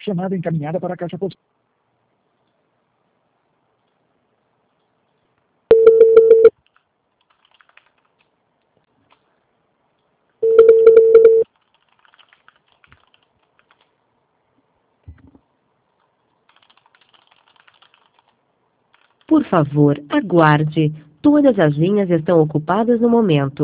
Chamada encaminhada para a caixa postal. Por favor, aguarde. Todas as linhas estão ocupadas no momento.